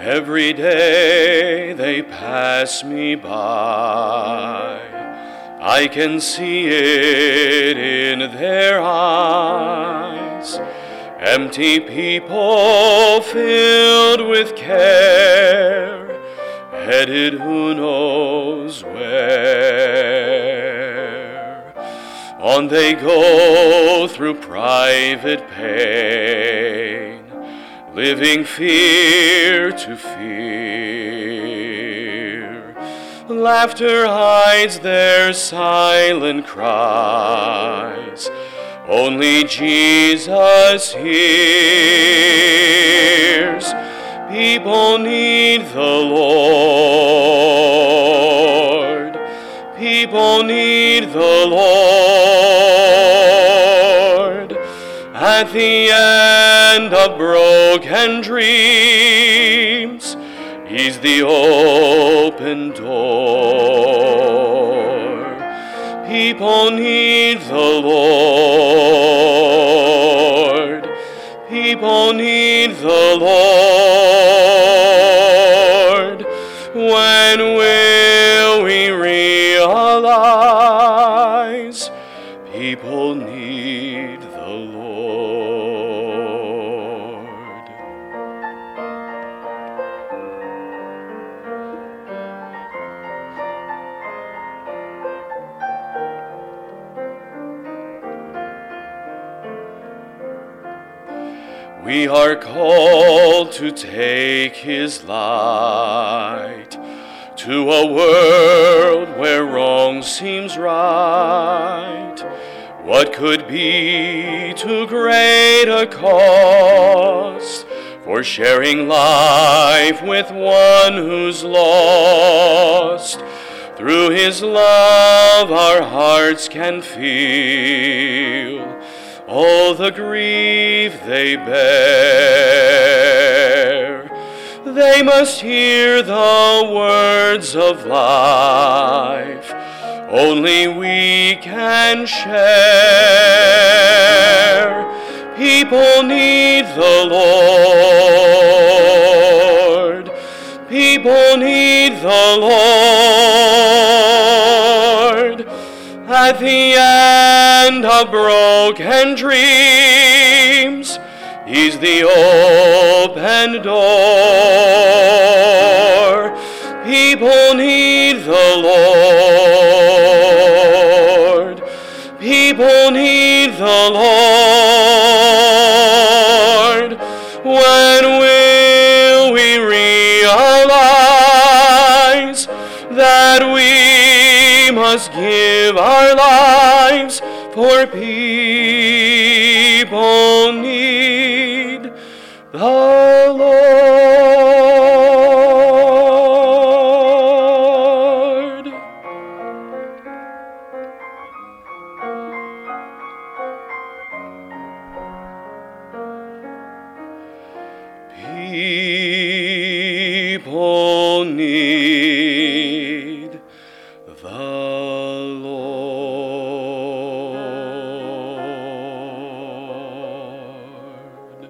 Every day they pass me by. I can see it in their eyes. Empty people filled with care, headed who knows where. On they go through private pain, living fear to fear. Laughter hides their silent cries. Only Jesus hears. People need the Lord. People need the Lord. At the end of broken dreams, He's the open door. People need the Lord. People need the Lord. When will we realize people need the Lord? We are called to take His light to a world where wrong seems right. What could be too great a cost for sharing life with one who's lost? Through His love our hearts can feel all the grief they bear. They must hear the words of life only we can share. People need the Lord. People need the Lord. At the end of broken dreams, He's the open door. People need the Lord. People need the Lord. When will we realize that we must give our lives for people need the Lord. People need the Lord.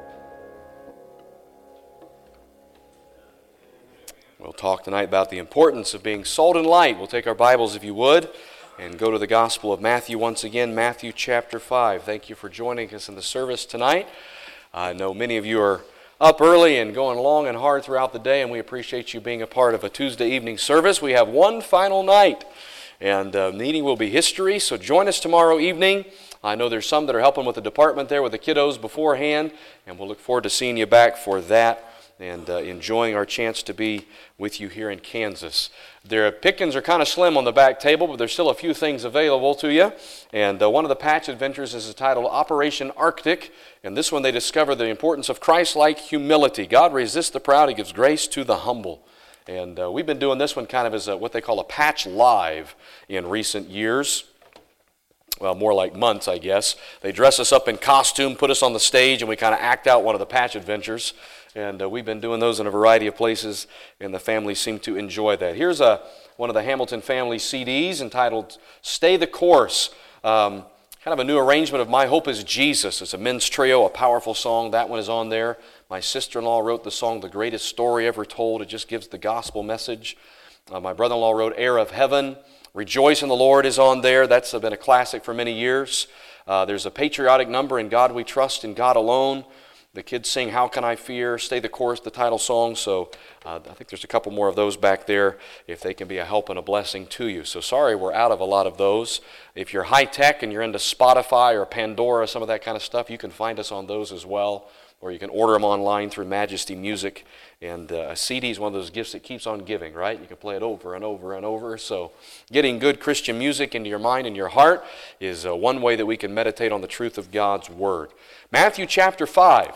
We'll talk tonight about the importance of being salt and light. We'll take our Bibles, if you would, and go to the Gospel of Matthew once again, Matthew chapter 5. Thank you for joining us in the service tonight. I know many of you are up early and going long and hard throughout the day, and we appreciate you being a part of a Tuesday evening service. We have one final night, and the meeting will be history, so join us tomorrow evening. I know there's some that are helping with the department there with the kiddos beforehand, and we'll look forward to seeing you back for that and enjoying our chance to be with you here in Kansas. Their pickings are kind of slim on the back table, but there's still a few things available to you. And one of the patch adventures is titled Operation Arctic. And this one they discover the importance of Christ-like humility. God resists the proud, He gives grace to the humble. And we've been doing this one kind of as what they call a patch live in recent years. Well, more like months, I guess. They dress us up in costume, put us on the stage, and we kind of act out one of the patch adventures. And we've been doing those in a variety of places, and the families seem to enjoy that. Here's one of the Hamilton family CDs entitled Stay the Course. kind of a new arrangement of My Hope is Jesus. It's a men's trio, a powerful song. That one is on there. My sister-in-law wrote the song, The Greatest Story Ever Told. It just gives the gospel message. My brother-in-law wrote Heir of Heaven. Rejoice in the Lord is on there. That's been a classic for many years. There's a patriotic number, In God We Trust, in God Alone. The kids sing How Can I Fear, Stay the Chorus, the title song. So I think there's a couple more of those back there if they can be a help and a blessing to you. So sorry we're out of a lot of those. If you're high-tech and you're into Spotify or Pandora, some of that kind of stuff, you can find us on those as well. Or you can order them online through Majesty Music. And a CD is one of those gifts that keeps on giving, right? You can play it over and over and over. So getting good Christian music into your mind and your heart is one way that we can meditate on the truth of God's Word. Matthew chapter 5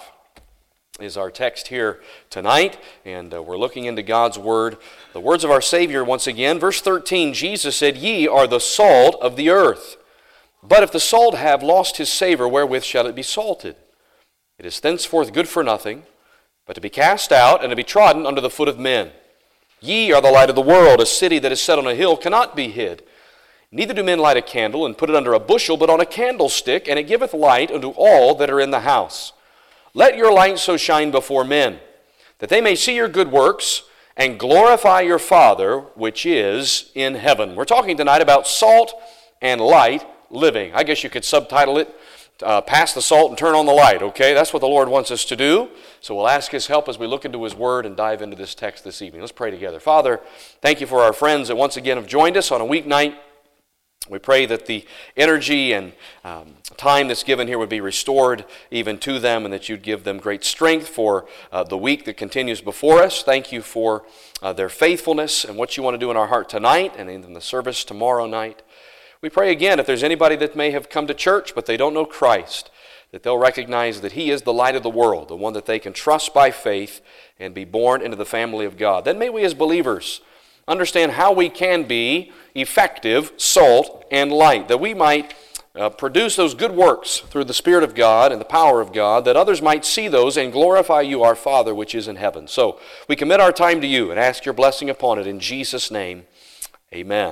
is our text here tonight, and we're looking into God's Word. The words of our Savior once again. Verse 13, Jesus said, Ye are the salt of the earth. But if the salt have lost his savor, wherewith shall it be salted? It is thenceforth good for nothing, but to be cast out and to be trodden under the foot of men. Ye are the light of the world. A city that is set on a hill cannot be hid. Neither do men light a candle and put it under a bushel, but on a candlestick, and it giveth light unto all that are in the house. Let your light so shine before men, that they may see your good works and glorify your Father which is in heaven. We're talking tonight about salt and light living. I guess you could subtitle it, Pass the salt and turn on the light, okay? That's what the Lord wants us to do. So we'll ask His help as we look into His Word and dive into this text this evening. Let's pray together. Father, thank you for our friends that once again have joined us on a weeknight. We pray that the energy and time that's given here would be restored even to them, and that you'd give them great strength for the week that continues before us. Thank you for their faithfulness and what you want to do in our heart tonight and in the service tomorrow night. We pray again, if there's anybody that may have come to church but they don't know Christ, that they'll recognize that He is the light of the world, the one that they can trust by faith and be born into the family of God. Then may we as believers understand how we can be effective salt and light, that we might produce those good works through the Spirit of God and the power of God, that others might see those and glorify you, our Father, which is in heaven. So we commit our time to you and ask your blessing upon it in Jesus' name. Amen.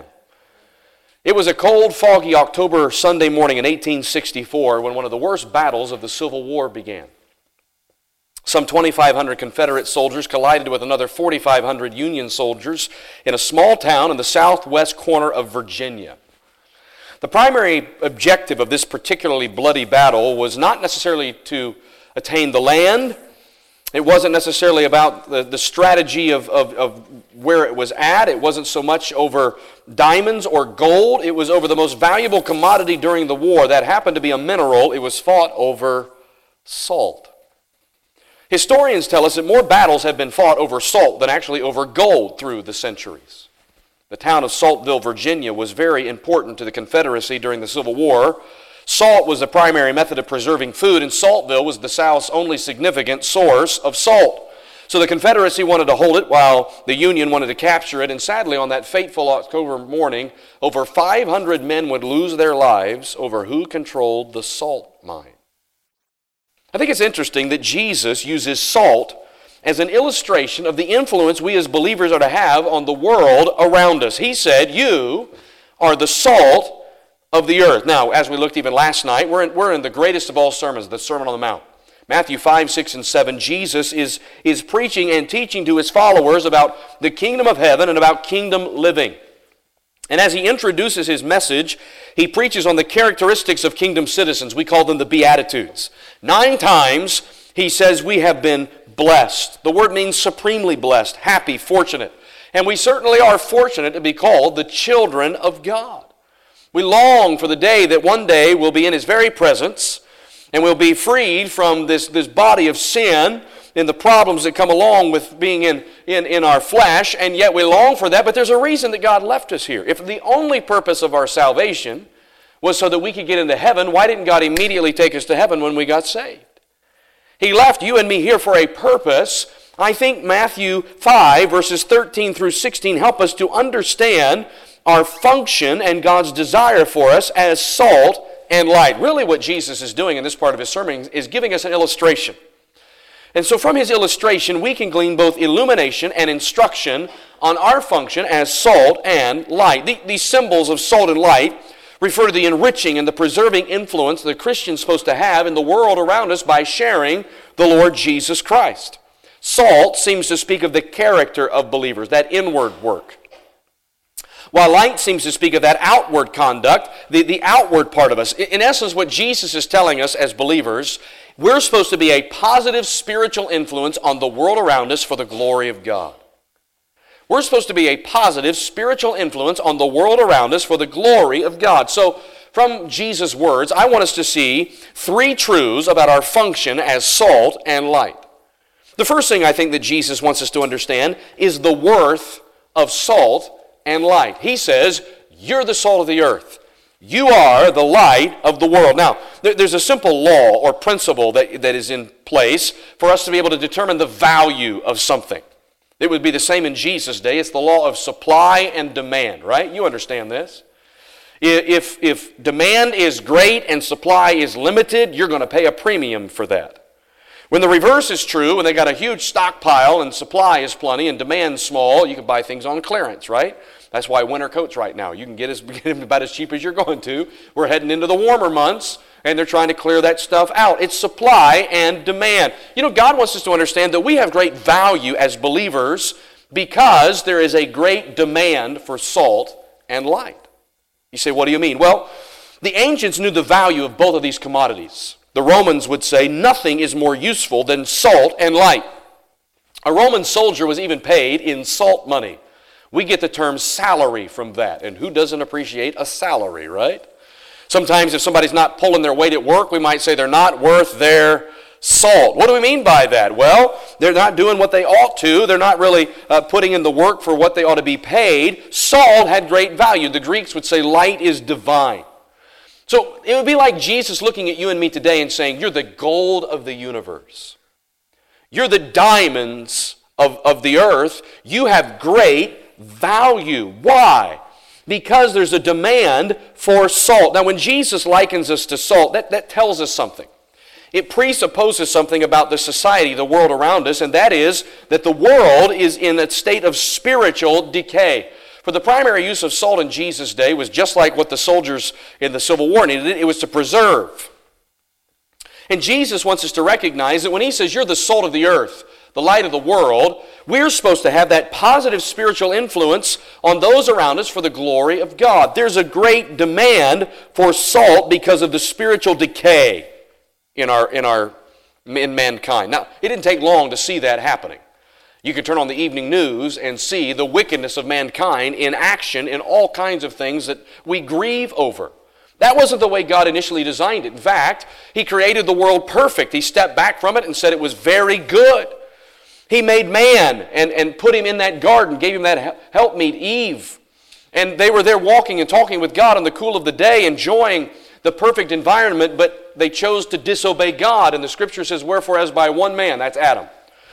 It was a cold, foggy October Sunday morning in 1864 when one of the worst battles of the Civil War began. Some 2,500 Confederate soldiers collided with another 4,500 Union soldiers in a small town in the southwest corner of Virginia. The primary objective of this particularly bloody battle was not necessarily to attain the land. It wasn't necessarily about the strategy of where it was at. It wasn't so much over diamonds or gold. It was over the most valuable commodity during the war. That happened to be a mineral. It was fought over salt. Historians tell us that more battles have been fought over salt than actually over gold through the centuries. The town of Saltville, Virginia was very important to the Confederacy during the Civil War. Salt was the primary method of preserving food, and Saltville was the South's only significant source of salt. So the Confederacy wanted to hold it while the Union wanted to capture it, and sadly on that fateful October morning, over 500 men would lose their lives over who controlled the salt mine. I think it's interesting that Jesus uses salt as an illustration of the influence we as believers are to have on the world around us. He said, you are the salt of the earth. Now, as we looked even last night, we're in the greatest of all sermons, the Sermon on the Mount. Matthew 5, 6, and 7, Jesus is preaching and teaching to His followers about the kingdom of heaven and about kingdom living. And as He introduces His message, He preaches on the characteristics of kingdom citizens. We call them the Beatitudes. 9 times He says we have been blessed. The word means supremely blessed, happy, fortunate. And we certainly are fortunate to be called the children of God. We long for the day that one day we'll be in His very presence and we'll be freed from this body of sin and the problems that come along with being in our flesh, and yet we long for that, but there's a reason that God left us here. If the only purpose of our salvation was so that we could get into heaven, why didn't God immediately take us to heaven when we got saved? He left you and me here for a purpose. I think Matthew 5, verses 13 through 16 help us to understand our function and God's desire for us as salt and light. Really what Jesus is doing in this part of His sermon is giving us an illustration. And so from His illustration, we can glean both illumination and instruction on our function as salt and light. These symbols of salt and light refer to the enriching and the preserving influence the Christian's supposed to have in the world around us by sharing the Lord Jesus Christ. Salt seems to speak of the character of believers, that inward work. While light seems to speak of that outward conduct, the outward part of us. In essence, what Jesus is telling us as believers, we're supposed to be a positive spiritual influence on the world around us for the glory of God. We're supposed to be a positive spiritual influence on the world around us for the glory of God. So, from Jesus' words, I want us to see three truths about our function as salt and light. The first thing I think that Jesus wants us to understand is the worth of salt and light. He says, you're the salt of the earth. You are the light of the world. Now, there's a simple law or principle that is in place for us to be able to determine the value of something. It would be the same in Jesus' day. It's the law of supply and demand, right? You understand this. If demand is great and supply is limited, you're going to pay a premium for that. When the reverse is true, when they got a huge stockpile and supply is plenty and demand small, you can buy things on clearance, right? That's why winter coats right now, you can get them about as cheap as you're going to. We're heading into the warmer months, and they're trying to clear that stuff out. It's supply and demand. You know, God wants us to understand that we have great value as believers because there is a great demand for salt and light. You say, what do you mean? Well, the ancients knew the value of both of these commodities. The Romans would say nothing is more useful than salt and light. A Roman soldier was even paid in salt money. We get the term salary from that, and who doesn't appreciate a salary, right? Sometimes if somebody's not pulling their weight at work, we might say they're not worth their salt. What do we mean by that? Well, they're not doing what they ought to. They're not really putting in the work for what they ought to be paid. Salt had great value. The Greeks would say light is divine. So it would be like Jesus looking at you and me today and saying, you're the gold of the universe. You're the diamonds of the earth. You have great value. Why? Because there's a demand for salt. Now, when Jesus likens us to salt, that tells us something. It presupposes something about the society, the world around us, and that is that the world is in a state of spiritual decay. For the primary use of salt in Jesus' day was just like what the soldiers in the Civil War needed. It was to preserve. And Jesus wants us to recognize that when he says, you're the salt of the earth, the light of the world, we're supposed to have that positive spiritual influence on those around us for the glory of God. There's a great demand for salt because of the spiritual decay in mankind. Now, it didn't take long to see that happening. You could turn on the evening news and see the wickedness of mankind in action in all kinds of things that we grieve over. That wasn't the way God initially designed it. In fact, he created the world perfect. He stepped back from it and said it was very good. He made man and put him in that garden, gave him that helpmeet, Eve. And they were there walking and talking with God in the cool of the day, enjoying the perfect environment, but they chose to disobey God. And the scripture says, wherefore as by one man, that's Adam,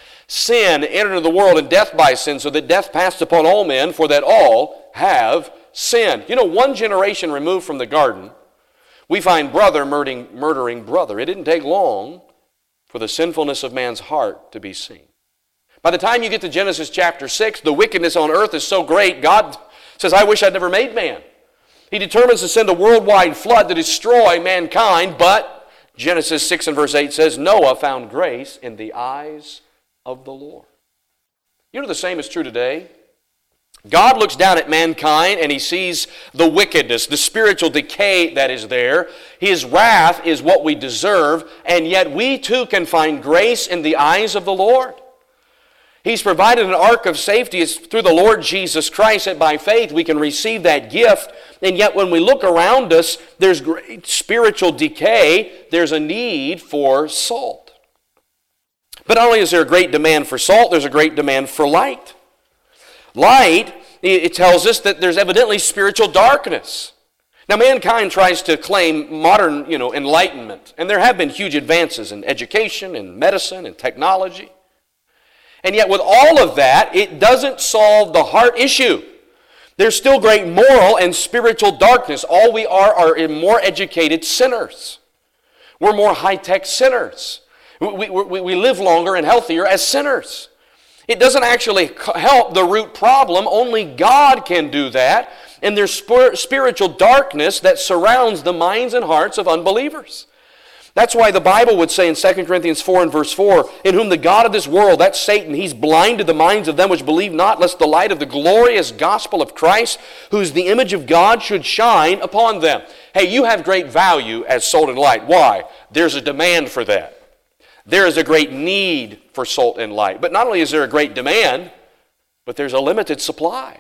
sin entered into the world, and death by sin, so that death passed upon all men, for that all have sinned. You know, one generation removed from the garden, we find brother murdering brother. It didn't take long for the sinfulness of man's heart to be seen. By the time you get to Genesis chapter 6, the wickedness on earth is so great, God says, I wish I'd never made man. He determines to send a worldwide flood to destroy mankind, but Genesis 6 and verse 8 says, Noah found grace in the eyes of the Lord. You know the same is true today. God looks down at mankind and he sees the wickedness, the spiritual decay that is there. His wrath is what we deserve, and yet we too can find grace in the eyes of the Lord. He's provided an ark of safety. It's through the Lord Jesus Christ that by faith we can receive that gift. And yet when we look around us, there's great spiritual decay. There's a need for salt. But not only is there a great demand for salt, there's a great demand for light. Light, it tells us that there's evidently spiritual darkness. Now, mankind tries to claim modern, enlightenment. And there have been huge advances in education, in medicine, in technology. And yet with all of that, it doesn't solve the heart issue. There's still great moral and spiritual darkness. All we are more educated sinners. We're more high-tech sinners. We live longer and healthier as sinners. It doesn't actually help the root problem. Only God can do that. and there's spiritual darkness that surrounds the minds and hearts of unbelievers. That's why the Bible would say in 2 Corinthians 4 and verse 4, in whom the God of this world, that's Satan, he's blinded the minds of them which believe not, lest the light of the glorious gospel of Christ, who is the image of God, should shine upon them. Hey, you have great value as salt and light. Why? There's a demand for that. There is a great need for salt and light. But not only is there a great demand, but there's a limited supply.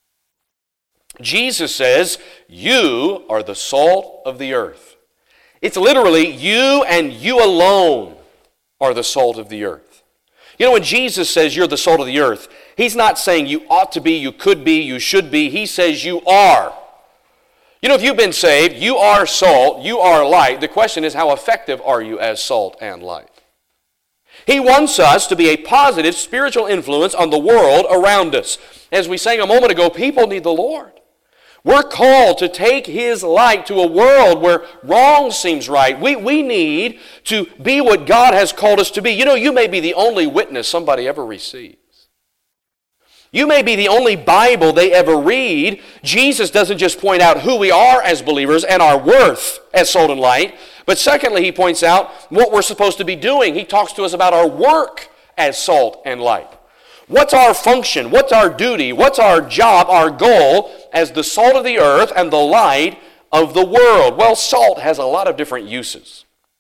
Jesus says, you are the salt of the earth. It's literally you and you alone are the salt of the earth. You know, when Jesus says you're the salt of the earth, he's not saying you ought to be, you could be, you should be. He says you are. You know, if you've been saved, you are salt, you are light. The question is, how effective are you as salt and light? He wants us to be a positive spiritual influence on the world around us. As we sang a moment ago, people need the Lord. We're called to take His light to a world where wrong seems right. We need to be what God has called us to be. You know, you may be the only witness somebody ever receives. You may be the only Bible they ever read. Jesus doesn't just point out who we are as believers and our worth as salt and light, but secondly, He points out what we're supposed to be doing. He talks to us about our work as salt and light. What's our function? What's our duty? What's our job, our goal as the salt of the earth and the light of the world? Well, salt has a lot of different uses.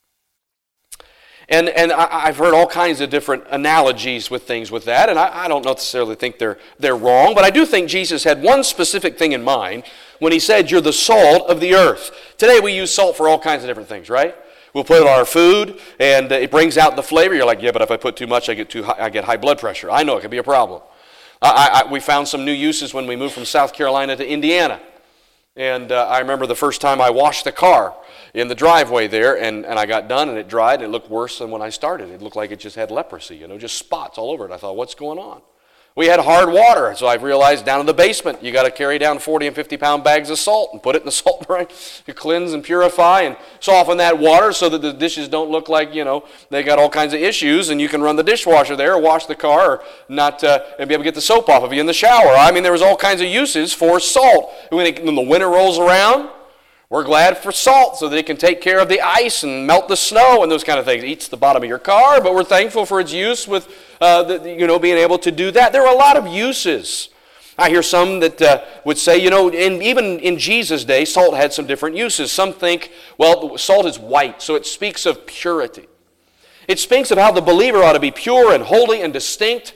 And I've heard all kinds of different analogies with things with that, and I don't necessarily think they're wrong, but I do think Jesus had one specific thing in mind when He said, you're the salt of the earth. Today we use salt for all kinds of different things, right? We'll put it on our food, and it brings out the flavor. You're like, yeah, but if I put too much, I get high blood pressure. I know it can be a problem. We found some new uses when we moved from South Carolina to Indiana. And I remember the first time I washed the car in the driveway there, and I got done, and it dried, and it looked worse than when I started. It looked like it just had leprosy, just spots all over it. I thought, what's going on? We had hard water, so I've realized down in the basement, you got to carry down 40 and 50-pound bags of salt and put it in the salt brine to cleanse and purify and soften that water so that the dishes don't look like, they got all kinds of issues, and you can run the dishwasher there or wash the car or not and be able to get the soap off of you in the shower. I mean, there was all kinds of uses for salt. When the winter rolls around, we're glad for salt so that it can take care of the ice and melt the snow and those kind of things. It eats the bottom of your car, but we're thankful for its use with being able to do that. There are a lot of uses. I hear some that would say, even in Jesus' day, salt had some different uses. Some think, well, salt is white, so it speaks of purity. It speaks of how the believer ought to be pure and holy and distinct.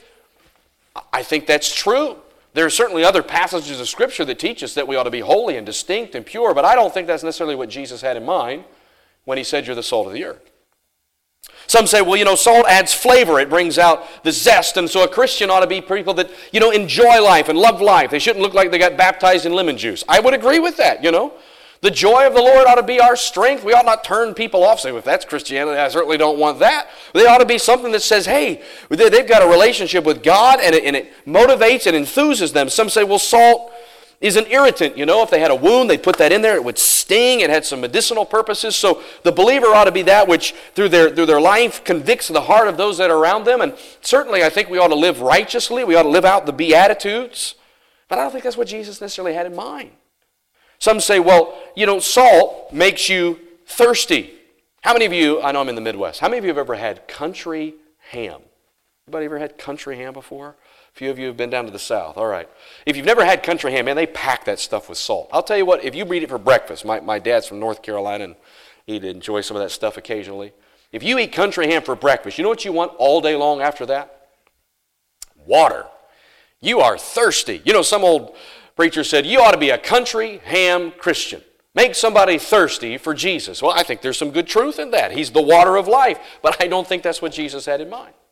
I think that's true. There are certainly other passages of Scripture that teach us that we ought to be holy and distinct and pure, but I don't think that's necessarily what Jesus had in mind when He said you're the salt of the earth. Some say, well, salt adds flavor. It brings out the zest, and so a Christian ought to be people that, enjoy life and love life. They shouldn't look like they got baptized in lemon juice. I would agree with that, The joy of the Lord ought to be our strength. We ought not turn people off. Say, if that's Christianity, I certainly don't want that. They ought to be something that says, hey, they've got a relationship with God, and it motivates and enthuses them. Some say, well, salt is an irritant. If they had a wound, they'd put that in there. It would sting. It had some medicinal purposes. So the believer ought to be that which, through their life, convicts the heart of those that are around them. And certainly, I think we ought to live righteously. We ought to live out the Beatitudes. But I don't think that's what Jesus necessarily had in mind. Some say, well, salt makes you thirsty. How many of you, I know I'm in the Midwest, how many of you have ever had country ham? Anybody ever had country ham before? A few of you have been down to the South. All right. If you've never had country ham, man, they pack that stuff with salt. I'll tell you what, if you eat it for breakfast, my dad's from North Carolina, and he'd enjoy some of that stuff occasionally. If you eat country ham for breakfast, you know what you want all day long after that? Water. You are thirsty. Some old preacher said, you ought to be a country ham Christian. Make somebody thirsty for Jesus. Well, I think there's some good truth in that. He's the water of life, but I don't think that's what Jesus had in mind.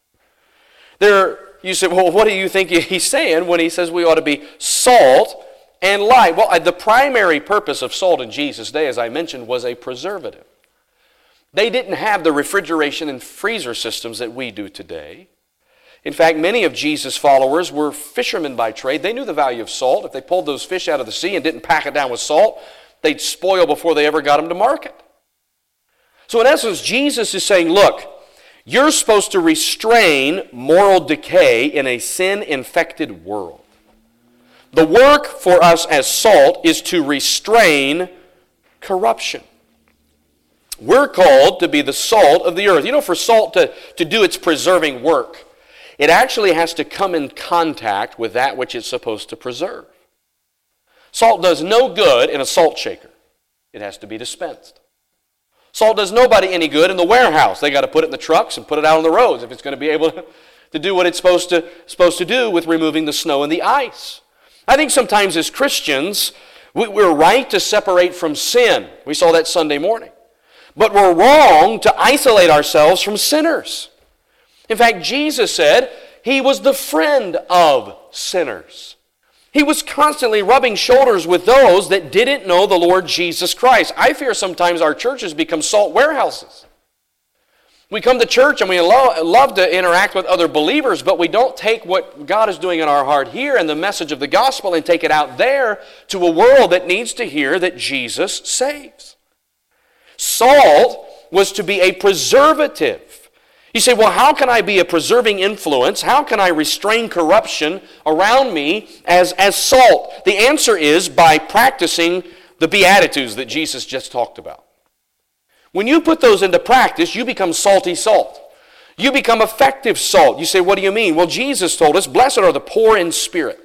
You say, well, what do you think He's saying when He says we ought to be salt and light? Well, the primary purpose of salt in Jesus' day, as I mentioned, was a preservative. They didn't have the refrigeration and freezer systems that we do today. In fact, many of Jesus' followers were fishermen by trade. They knew the value of salt. If they pulled those fish out of the sea and didn't pack it down with salt, they'd spoil before they ever got them to market. So in essence, Jesus is saying, look, you're supposed to restrain moral decay in a sin-infected world. The work for us as salt is to restrain corruption. We're called to be the salt of the earth. You know, for salt to do its preserving work, it actually has to come in contact with that which it's supposed to preserve. Salt does no good in a salt shaker. It has to be dispensed. Salt does nobody any good in the warehouse. They got to put it in the trucks and put it out on the roads if it's going to be able to do what it's supposed to do with removing the snow and the ice. I think sometimes as Christians, we're right to separate from sin. We saw that Sunday morning. But we're wrong to isolate ourselves from sinners. In fact, Jesus said he was the friend of sinners. He was constantly rubbing shoulders with those that didn't know the Lord Jesus Christ. I fear sometimes our churches become salt warehouses. We come to church and we love to interact with other believers, but we don't take what God is doing in our heart here and the message of the gospel and take it out there to a world that needs to hear that Jesus saves. Salt was to be a preservative. You say, well, how can I be a preserving influence? How can I restrain corruption around me as salt? The answer is by practicing the Beatitudes that Jesus just talked about. When you put those into practice, you become salty salt. You become effective salt. You say, what do you mean? Well, Jesus told us, blessed are the poor in spirit.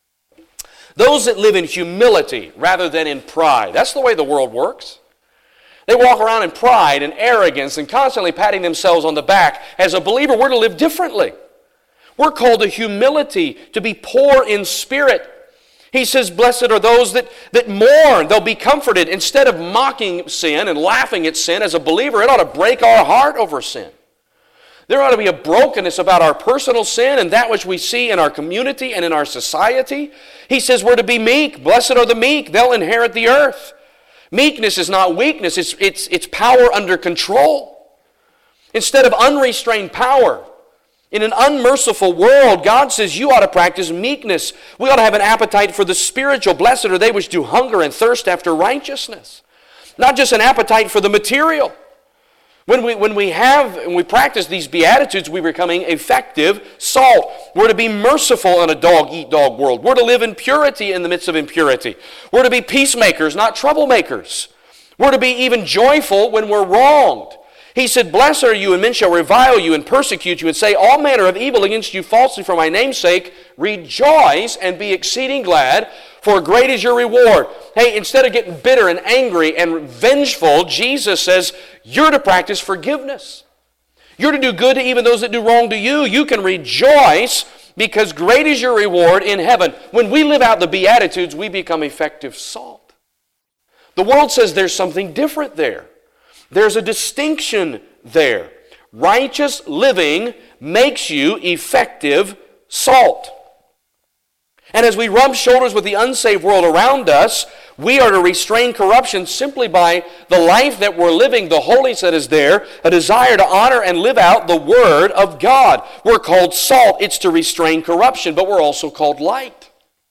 Those that live in humility rather than in pride. That's the way the world works. They walk around in pride and arrogance and constantly patting themselves on the back. As a believer, we're to live differently. We're called to humility, to be poor in spirit. He says, blessed are those that mourn. They'll be comforted. Instead of mocking sin and laughing at sin, as a believer, it ought to break our heart over sin. There ought to be a brokenness about our personal sin and that which we see in our community and in our society. He says we're to be meek. Blessed are the meek. They'll inherit the earth. Meekness is not weakness. It's power under control. Instead of unrestrained power, in an unmerciful world, God says you ought to practice meekness. We ought to have an appetite for the spiritual. Blessed are they which do hunger and thirst after righteousness. Not just an appetite for the material. When we practice these Beatitudes, we're becoming effective salt. We're to be merciful in a dog-eat-dog world. We're to live in purity in the midst of impurity. We're to be peacemakers, not troublemakers. We're to be even joyful when we're wronged. He said, blessed are you, and men shall revile you and persecute you and say all manner of evil against you falsely for my name's sake. Rejoice and be exceeding glad, for great is your reward. Hey, instead of getting bitter and angry and vengeful, Jesus says you're to practice forgiveness. You're to do good to even those that do wrong to you. You can rejoice because great is your reward in heaven. When we live out the Beatitudes, we become effective salt. The world says there's something different there. There's a distinction there. Righteous living makes you effective salt. And as we rub shoulders with the unsaved world around us, we are to restrain corruption simply by the life that we're living, the holiness that is there, a desire to honor and live out the Word of God. We're called salt. It's to restrain corruption, but we're also called light.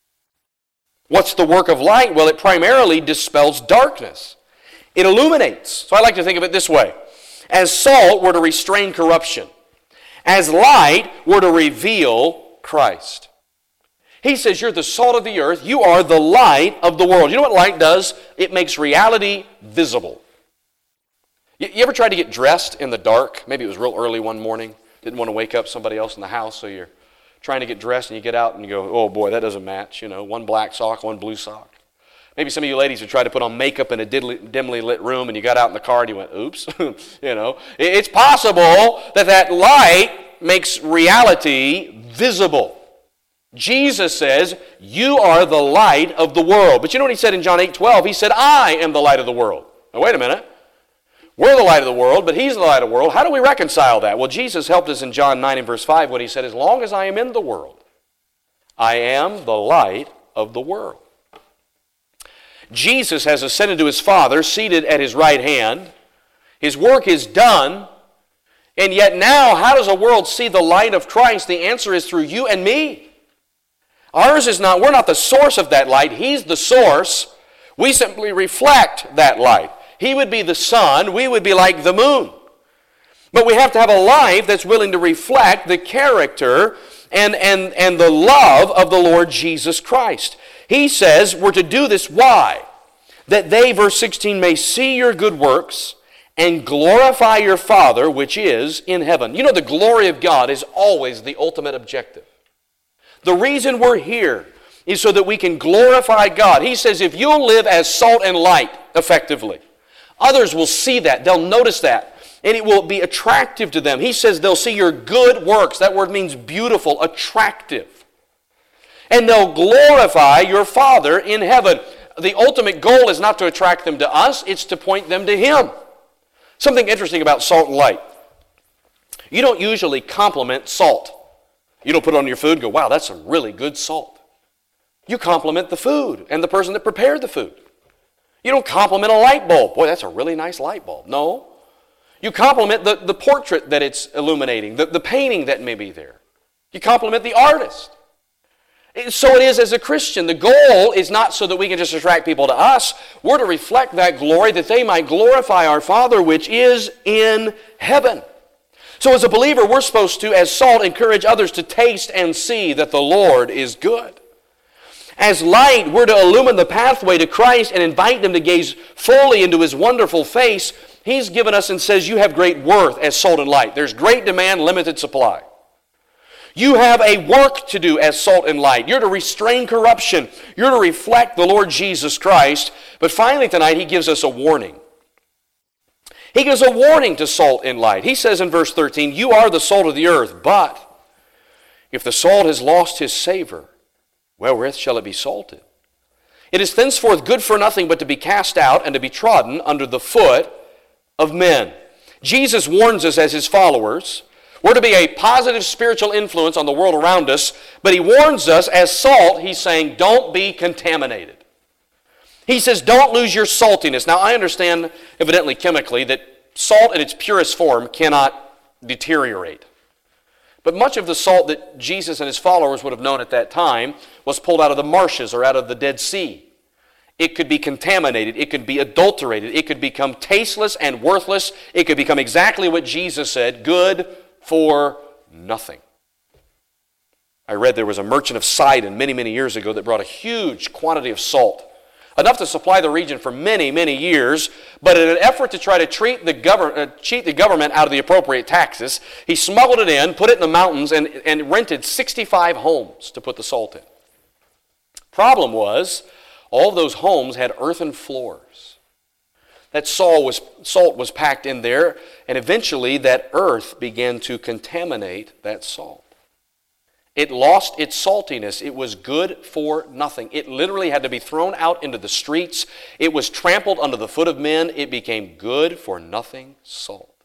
What's the work of light? Well, it primarily dispels darkness. It illuminates. So I like to think of it this way. As salt, we're to restrain corruption. As light, we're to reveal Christ. He says you're the salt of the earth. You are the light of the world. You know what light does? It makes reality visible. You ever tried to get dressed in the dark? Maybe it was real early one morning. Didn't want to wake up somebody else in the house, so you're trying to get dressed and you get out and you go, oh boy, that doesn't match. You know, one black sock, one blue sock. Maybe some of you ladies have tried to put on makeup in a dimly lit room and you got out in the car and you went, oops. You know, it's possible that light makes reality visible. Jesus says, you are the light of the world. But you know what he said in John 8:12? He said, I am the light of the world. Now wait a minute. We're the light of the world, but he's the light of the world. How do we reconcile that? Well, Jesus helped us in John 9 and verse 5 when he said, as long as I am in the world, I am the light of the world. Jesus has ascended to his Father, seated at his right hand. His work is done. And yet now, how does a world see the light of Christ? The answer is through you and me. Ours is not, we're not the source of that light. He's the source. We simply reflect that light. He would be the sun. We would be like the moon. But we have to have a life that's willing to reflect the character and the love of the Lord Jesus Christ. He says we're to do this. Why? That they, verse 16, may see your good works and glorify your Father which is in heaven. You know, the glory of God is always the ultimate objective. The reason we're here is so that we can glorify God. He says if you'll live as salt and light effectively, others will see that. They'll notice that. And it will be attractive to them. He says they'll see your good works. That word means beautiful, attractive. And they'll glorify your Father in heaven. The ultimate goal is not to attract them to us, it's to point them to Him. Something interesting about salt and light. You don't usually compliment salt. You don't put it on your food and go, wow, that's some really good salt. You compliment the food and the person that prepared the food. You don't compliment a light bulb. Boy, that's a really nice light bulb. No. You compliment the portrait that it's illuminating, the painting that may be there. You compliment the artist. So it is as a Christian. The goal is not so that we can just attract people to us. We're to reflect that glory that they might glorify our Father which is in heaven. So as a believer, we're supposed to, as salt, encourage others to taste and see that the Lord is good. As light, we're to illumine the pathway to Christ and invite them to gaze fully into His wonderful face. He's given us and says, you have great worth as salt and light. There's great demand, limited supply. You have a work to do as salt and light. You're to restrain corruption. You're to reflect the Lord Jesus Christ. But finally tonight, He gives us a warning. He gives a warning to salt and light. He says in verse 13, you are the salt of the earth, but if the salt has lost his savor, wherewith shall it be salted? It is thenceforth good for nothing but to be cast out and to be trodden under the foot of men. Jesus warns us as His followers. We're to be a positive spiritual influence on the world around us, but He warns us as salt. He's saying, don't be contaminated. He says, don't lose your saltiness. Now, I understand, evidently chemically, that salt in its purest form cannot deteriorate. But much of the salt that Jesus and His followers would have known at that time was pulled out of the marshes or out of the Dead Sea. It could be contaminated. It could be adulterated. It could become tasteless and worthless. It could become exactly what Jesus said, good for nothing. I read there was a merchant of Sidon many, many years ago that brought a huge quantity of salt, enough to supply the region for many, many years, but in an effort to try to cheat the government out of the appropriate taxes, he smuggled it in, put it in the mountains, and rented 65 homes to put the salt in. Problem was, all of those homes had earthen floors. That salt was packed in there, and eventually that earth began to contaminate that salt. It lost its saltiness. It was good for nothing. It literally had to be thrown out into the streets. It was trampled under the foot of men. It became good for nothing salt.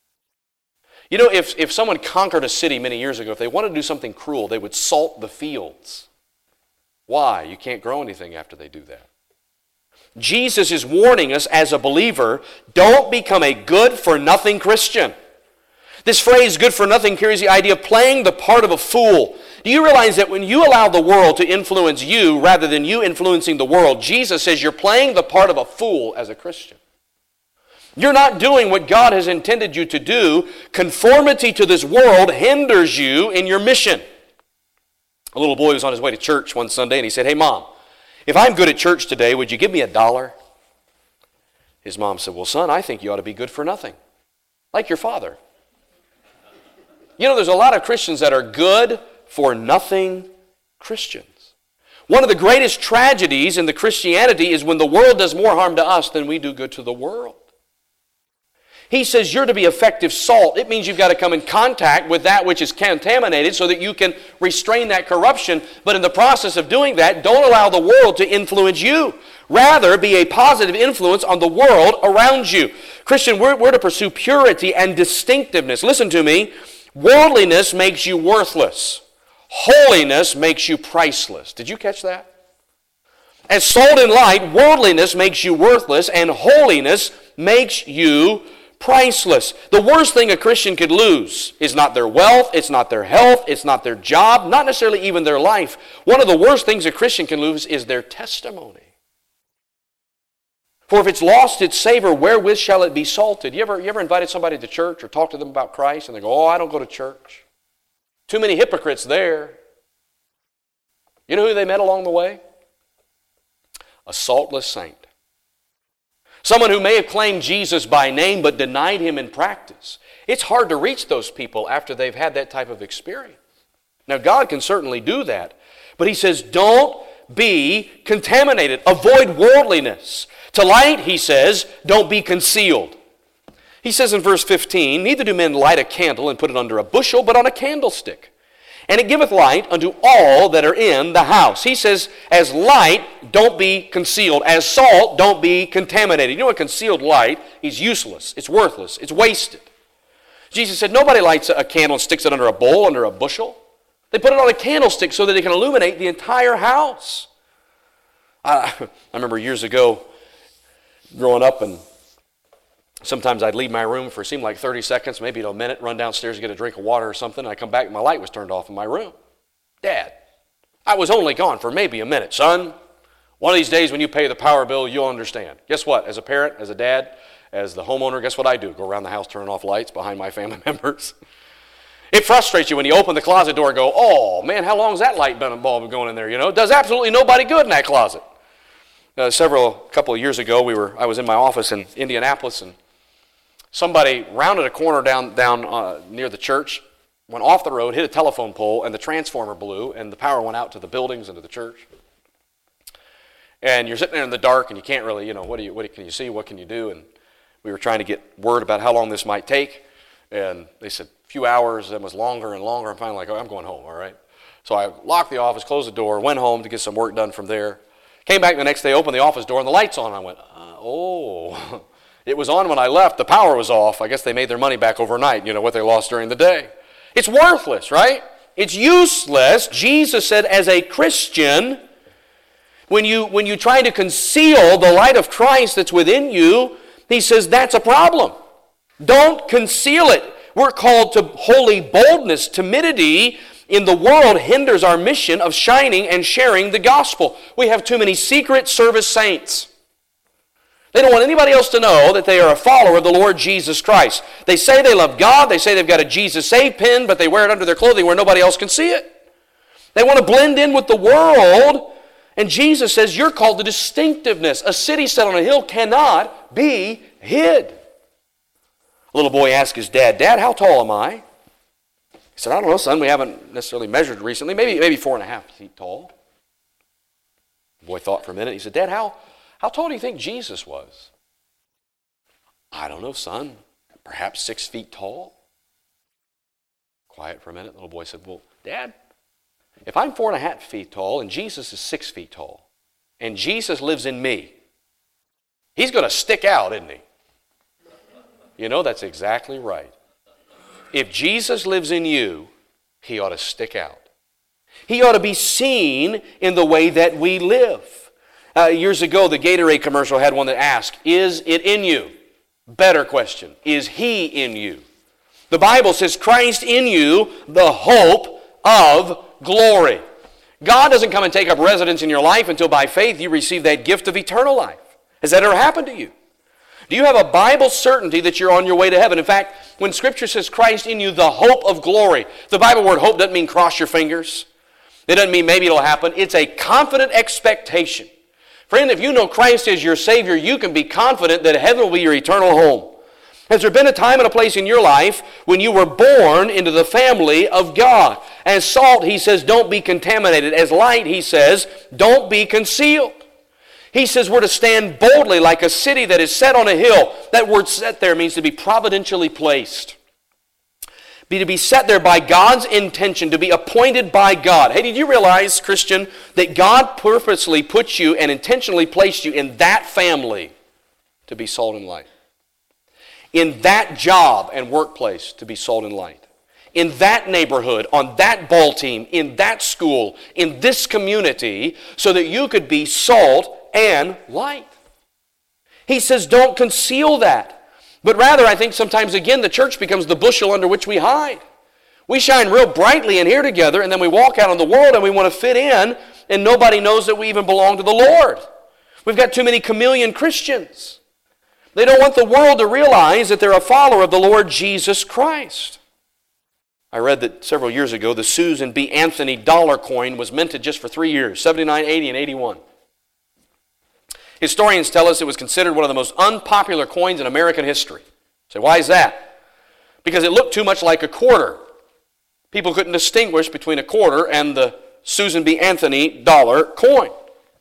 You know, if someone conquered a city many years ago, if they wanted to do something cruel, they would salt the fields. Why? You can't grow anything after they do that. Jesus is warning us as a believer, don't become a good-for-nothing Christian. This phrase, good for nothing, carries the idea of playing the part of a fool. Do you realize that when you allow the world to influence you rather than you influencing the world, Jesus says you're playing the part of a fool as a Christian. You're not doing what God has intended you to do. Conformity to this world hinders you in your mission. A little boy was on his way to church one Sunday and he said, hey, Mom, if I'm good at church today, would you give me $1? His mom said, well, son, I think you ought to be good for nothing, like your father. You know, there's a lot of Christians that are good for nothing Christians. One of the greatest tragedies in the Christianity is when the world does more harm to us than we do good to the world. He says you're to be effective salt. It means you've got to come in contact with that which is contaminated so that you can restrain that corruption. But in the process of doing that, don't allow the world to influence you. Rather, be a positive influence on the world around you. Christian, we're to pursue purity and distinctiveness. Listen to me. Worldliness makes you worthless. Holiness makes you priceless. Did you catch that? As salt and light, worldliness makes you worthless, and holiness makes you priceless. The worst thing a Christian could lose is not their wealth, it's not their health, it's not their job, not necessarily even their life. One of the worst things a Christian can lose is their testimony. For if it's lost its savor, wherewith shall it be salted? You ever invited somebody to church or talked to them about Christ and they go, oh, I don't go to church. Too many hypocrites there. You know who they met along the way? a saltless saint. Someone who may have claimed Jesus by name but denied him in practice. It's hard to reach those people after they've had that type of experience. Now, God can certainly do that, but he says, don't be contaminated. Avoid worldliness. To light, he says, don't be concealed. He says in verse 15, neither do men light a candle and put it under a bushel, but on a candlestick. And it giveth light unto all that are in the house. He says, as light, don't be concealed. As salt, don't be contaminated. You know what concealed light is useless. It's worthless. It's wasted. Jesus said, nobody lights a candle and sticks it under a bowl, under a bushel. They put it on a candlestick so that it can illuminate the entire house. I remember years ago growing up, and sometimes I'd leave my room for, it seemed like 30 seconds, maybe a minute, run downstairs to get a drink of water or something, and I come back and my light was turned off in my room. Dad, I was only gone for maybe a minute. Son, one of these days when you pay the power bill, you'll understand. Guess what? As a parent, as a dad, as the homeowner, guess what I do? Go around the house turning off lights behind my family members. It frustrates you when you open the closet door and go, oh man, how long has that light bulb going in there? You know, it does absolutely nobody good in that closet. Couple of years ago, I was in my office in Indianapolis, and somebody rounded a corner down near the church, went off the road, hit a telephone pole, and the transformer blew, and the power went out to the buildings and to the church. And you're sitting there in the dark, and you can't really, what can you see? What can you do? And we were trying to get word about how long this might take, and they said a few hours, then was longer and longer. I'm finally like, I'm going home, all right? So I locked the office, closed the door, went home to get some work done from there. Came back the next day, opened the office door, and the light's on. I went, oh. It was on when I left. The power was off. I guess they made their money back overnight, what they lost during the day. It's worthless, right? It's useless. Jesus said, as a Christian, when you try to conceal the light of Christ that's within you, he says that's a problem. Don't conceal it. We're called to holy boldness. Timidity in the world hinders our mission of shining and sharing the gospel. We have too many secret service saints. They don't want anybody else to know that they are a follower of the Lord Jesus Christ. They say they love God. They say they've got a Jesus Save pin, but they wear it under their clothing where nobody else can see it. They want to blend in with the world. And Jesus says you're called to distinctiveness. A city set on a hill cannot be hid. A little boy asked his dad, Dad, how tall am I? He said, I don't know, son. We haven't necessarily measured recently. Maybe 4.5 feet tall. The boy thought for a minute. He said, Dad, how tall do you think Jesus was? I don't know, son. Perhaps 6 feet tall. Quiet for a minute. The little boy said, well, Dad, if I'm 4.5 feet tall and Jesus is 6 feet tall, and Jesus lives in me, he's going to stick out, isn't he? That's exactly right. If Jesus lives in you, he ought to stick out. He ought to be seen in the way that we live. Years ago, the Gatorade commercial had one that asked, is it in you? Better question, is he in you? The Bible says, Christ in you, the hope of glory. God doesn't come and take up residence in your life until by faith you receive that gift of eternal life. Has that ever happened to you? Do you have a Bible certainty that you're on your way to heaven? In fact, when Scripture says Christ in you, the hope of glory, the Bible word hope doesn't mean cross your fingers. It doesn't mean maybe it'll happen. It's a confident expectation. Friend, if you know Christ as your Savior, you can be confident that heaven will be your eternal home. Has there been a time and a place in your life when you were born into the family of God? As salt, he says, don't be contaminated. As light, he says, don't be concealed. He says we're to stand boldly like a city that is set on a hill. That word set there means to be providentially placed. To be set there by God's intention, to be appointed by God. Hey, did you realize, Christian, that God purposely put you and intentionally placed you in that family to be salt and light? In that job and workplace to be salt and light. In that neighborhood, on that ball team, in that school, in this community, so that you could be salt and light. He says, don't conceal that. But rather, I think sometimes, again, the church becomes the bushel under which we hide. We shine real brightly in here together, and then we walk out in the world and we want to fit in, and nobody knows that we even belong to the Lord. We've got too many chameleon Christians. They don't want the world to realize that they're a follower of the Lord Jesus Christ. I read that several years ago, the Susan B. Anthony dollar coin was minted just for 3 years, 79, 80, and 81. Historians tell us it was considered one of the most unpopular coins in American history. So why is that? Because it looked too much like a quarter. People couldn't distinguish between a quarter and the Susan B. Anthony dollar coin.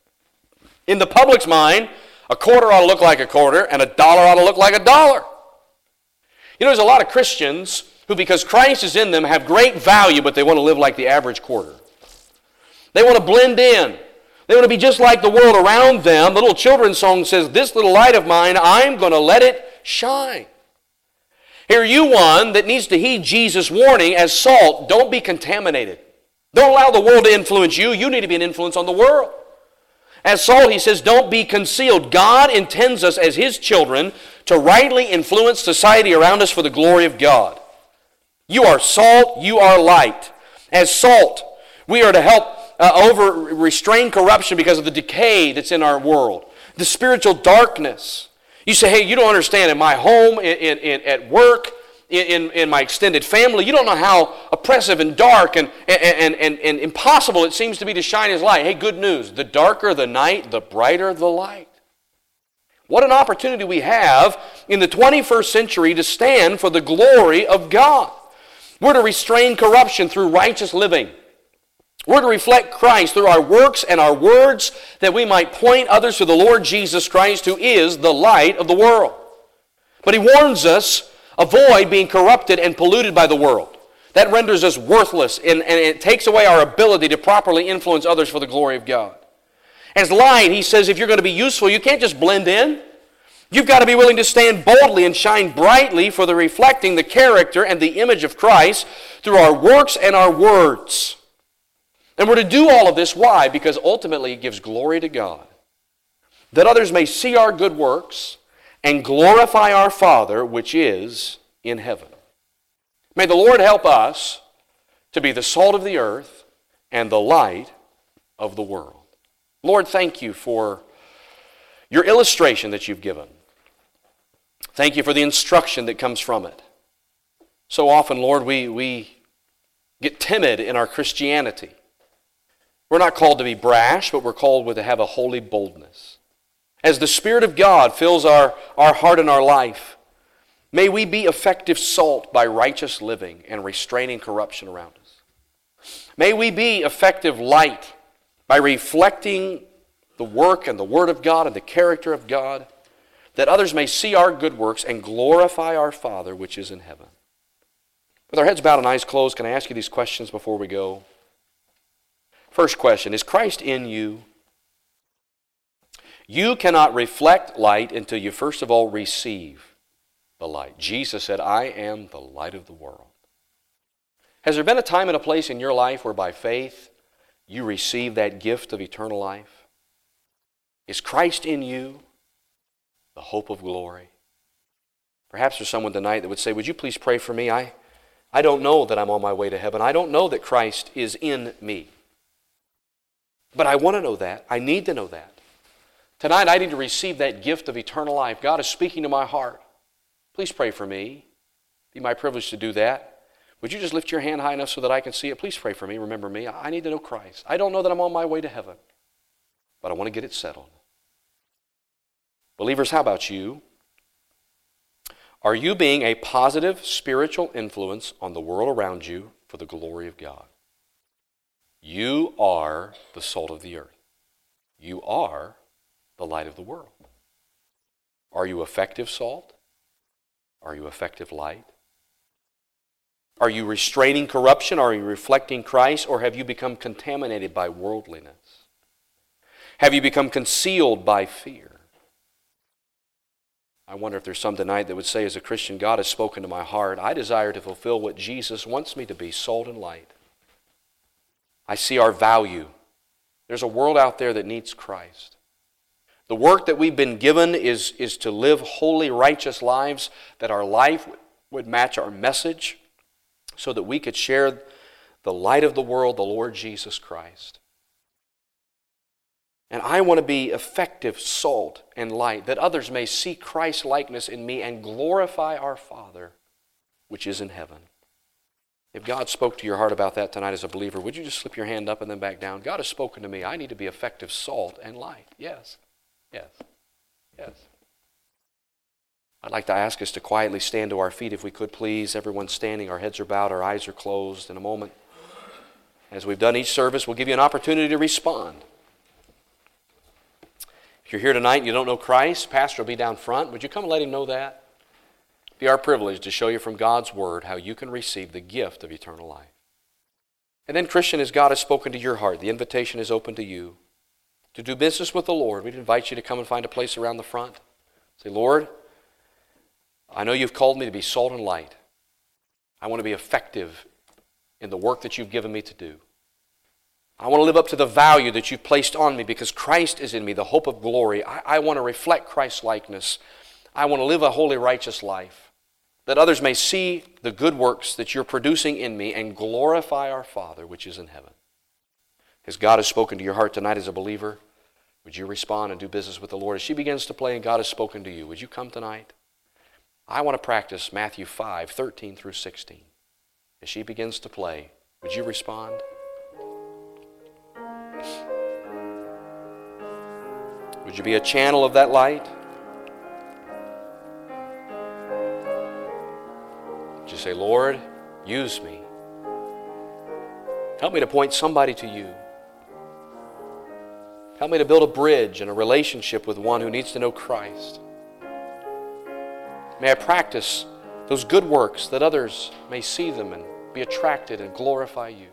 In the public's mind, a quarter ought to look like a quarter and a dollar ought to look like a dollar. You know, there's a lot of Christians who, because Christ is in them, have great value, but they want to live like the average quarter. They want to blend in. They want to be just like the world around them. The little children's song says, "This little light of mine, I'm going to let it shine." Here you one that needs to heed Jesus' warning as salt. Don't be contaminated. Don't allow the world to influence you. You need to be an influence on the world. As salt, he says, don't be concealed. God intends us as His children to rightly influence society around us for the glory of God. You are salt, you are light. As salt, we are to help restrain corruption because of the decay that's in our world, the spiritual darkness. You say, hey, you don't understand. In my home, at work, in my extended family, you don't know how oppressive and dark and impossible it seems to be to shine His light. Hey, good news. The darker the night, the brighter the light. What an opportunity we have in the 21st century to stand for the glory of God. We're to restrain corruption through righteous living. We're to reflect Christ through our works and our words, that we might point others to the Lord Jesus Christ, who is the light of the world. But He warns us, avoid being corrupted and polluted by the world. That renders us worthless, and it takes away our ability to properly influence others for the glory of God. As light, He says, if you're going to be useful, you can't just blend in. You've got to be willing to stand boldly and shine brightly for the reflecting the character and the image of Christ through our works and our words. And we're to do all of this. Why? Because ultimately it gives glory to God, that others may see our good works and glorify our Father which is in heaven. May the Lord help us to be the salt of the earth and the light of the world. Lord, thank You for Your illustration that You've given. Thank You for the instruction that comes from it. So often, Lord, we get timid in our Christianity. We're not called to be brash, but we're called to have a holy boldness. As the Spirit of God fills our heart and our life, may we be effective salt by righteous living and restraining corruption around us. May we be effective light by reflecting the work and the Word of God and the character of God, that others may see our good works and glorify our Father which is in heaven. With our heads bowed and eyes closed, can I ask you these questions before we go? First question, is Christ in you? You cannot reflect light until you first of all receive the light. Jesus said, I am the light of the world. Has there been a time and a place in your life where by faith you receive that gift of eternal life? Is Christ in you, the hope of glory? Perhaps there's someone tonight that would say, would you please pray for me? I don't know that I'm on my way to heaven. I don't know that Christ is in me. But I want to know that. I need to know that. Tonight I need to receive that gift of eternal life. God is speaking to my heart. Please pray for me. It'd be my privilege to do that. Would you just lift your hand high enough so that I can see it? Please pray for me. Remember me. I need to know Christ. I don't know that I'm on my way to heaven, but I want to get it settled. Believers, how about you? Are you being a positive spiritual influence on the world around you for the glory of God? You are the salt of the earth. You are the light of the world. Are you effective salt? Are you effective light? Are you restraining corruption? Are you reflecting Christ? Or have you become contaminated by worldliness? Have you become concealed by fear? I wonder if there's some tonight that would say, as a Christian, God has spoken to my heart. I desire to fulfill what Jesus wants me to be, salt and light. I see our value. There's a world out there that needs Christ. The work that we've been given is to live holy, righteous lives, that our life would match our message so that we could share the light of the world, the Lord Jesus Christ. And I want to be effective salt and light, that others may see Christ's likeness in me and glorify our Father which is in heaven. If God spoke to your heart about that tonight as a believer, would you just slip your hand up and then back down? God has spoken to me. I need to be effective salt and light. Yes. Yes. Yes. I'd like to ask us to quietly stand to our feet if we could, please. Everyone's standing, our heads are bowed, our eyes are closed. In a moment, as we've done each service, we'll give you an opportunity to respond. If you're here tonight and you don't know Christ, Pastor will be down front. Would you come and let him know that? It'd be our privilege to show you from God's Word how you can receive the gift of eternal life. And then, Christian, as God has spoken to your heart, the invitation is open to you to do business with the Lord. We'd invite you to come and find a place around the front. Say, Lord, I know you've called me to be salt and light. I want to be effective in the work that you've given me to do. I want to live up to the value that you've placed on me because Christ is in me, the hope of glory. I want to reflect Christ's likeness. I want to live a holy, righteous life, that others may see the good works that you're producing in me and glorify our Father which is in heaven. As God has spoken to your heart tonight as a believer, would you respond and do business with the Lord? As she begins to play and God has spoken to you, would you come tonight? I want to practice Matthew 5:13 through 16. As she begins to play, would you respond? Would you be a channel of that light? Would you say, Lord, use me. Help me to point somebody to you. Help me to build a bridge and a relationship with one who needs to know Christ. May I practice those good works that others may see them and be attracted and glorify you.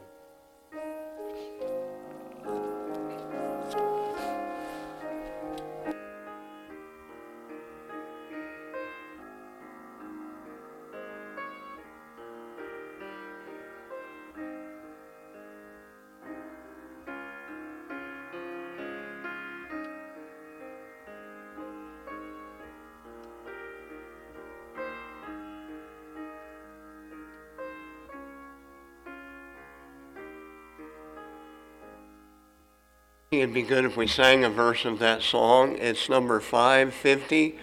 It'd be good if we sang a verse of that song. It's number 550,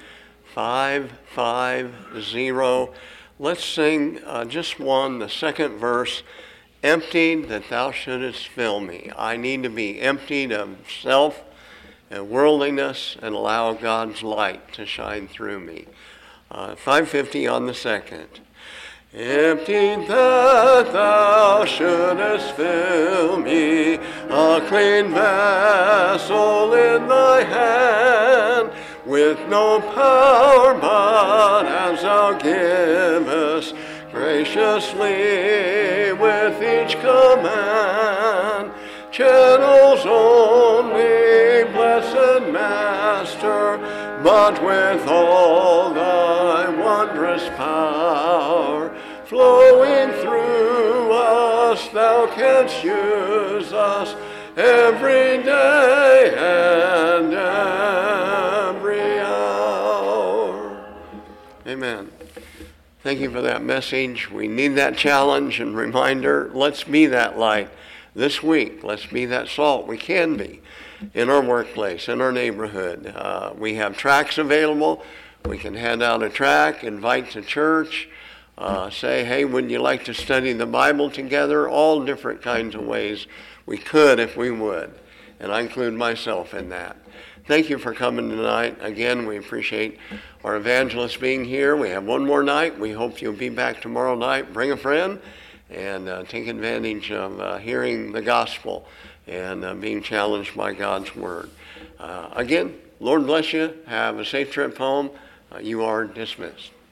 550. Let's sing just one, the second verse. Emptied that thou shouldest fill me. I need to be emptied of self and worldliness and allow God's light to shine through me. 550 on the second. Emptied that thou shouldest fill me, a clean vessel in thy hand, with no power but as thou givest, graciously with each command. Channels only, blessed Master, but with all thy wondrous power, flowing through us, thou canst use us every day and every hour. Amen. Thank you for that message. We need that challenge and reminder. Let's be that light this week. Let's be that salt. We can be in our workplace, in our neighborhood. We have tracts available. We can hand out a tract, invite to church, say, hey, would you like to study the Bible together? All different kinds of ways we could if we would. And I include myself in that. Thank you for coming tonight. Again, we appreciate our evangelists being here. We have one more night. We hope you'll be back tomorrow night. Bring a friend and take advantage of hearing the gospel and being challenged by God's word. Again, Lord bless you. Have a safe trip home. You are dismissed.